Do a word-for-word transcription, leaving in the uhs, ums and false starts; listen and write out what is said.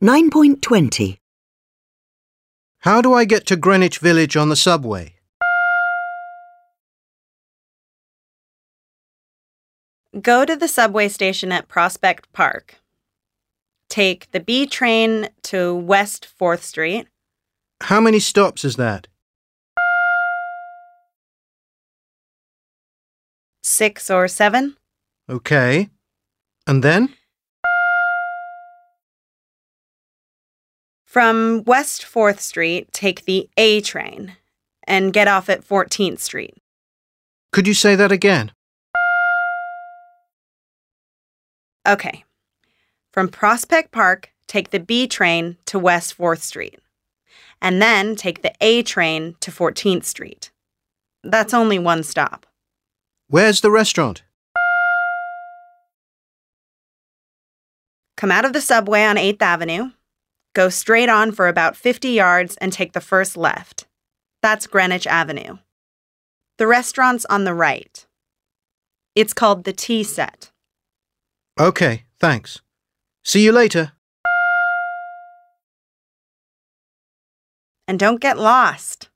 nine point twenty. How do I get to Greenwich Village on the subway? Go to the subway station at Prospect Park. Take the B train to West fourth Street. How many stops is that? Six or seven. Okay. And then? From West fourth Street, take the A train and get off at fourteenth Street. Could you say that again? Okay. From Prospect Park, take the B train to West fourth Street. And then take the A train to fourteenth Street. That's only one stop. Where's the restaurant? Come out of the subway on eighth Avenue. Go straight on for about fifty yards and take the first left. That's Greenwich Avenue. The restaurant's on the right. It's called the Tea Set. Okay, thanks. See you later. And don't get lost.